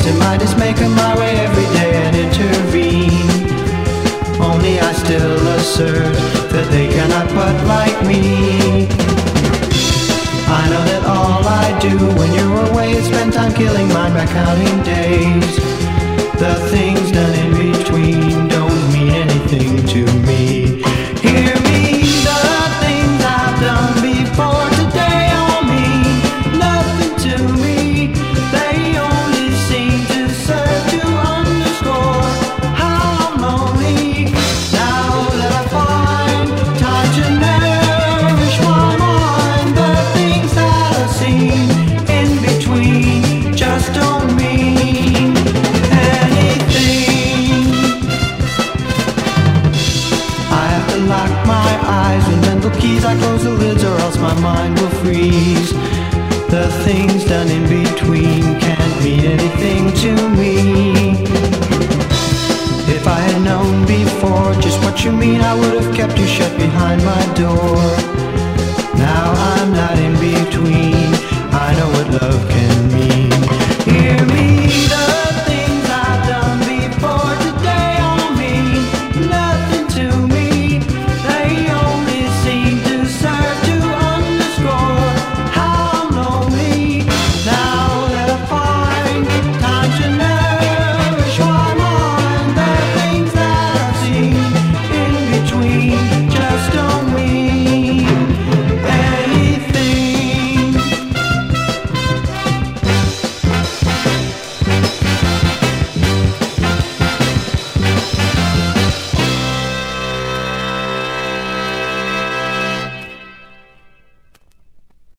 in my making my way every day and intervene. Only I still assert that they cannot but like me. I know that all I do when you're away is spend time killing mine by counting days. The things done in between don't mean anything to me. Hear me, the things I've done before today all mean nothing to me. They only seem to serve to underscore how I'm lonely. Now that I find time to nourish my mind, the things that I've seen in between just don't mean anything. I have to lock my eyes with mental keys. I close the lids or else my mind will freeze. The things done in between can't mean anything to me. If I had known before just what you mean, I would have kept you shut behind my door. Now I'm not in between. I know what love can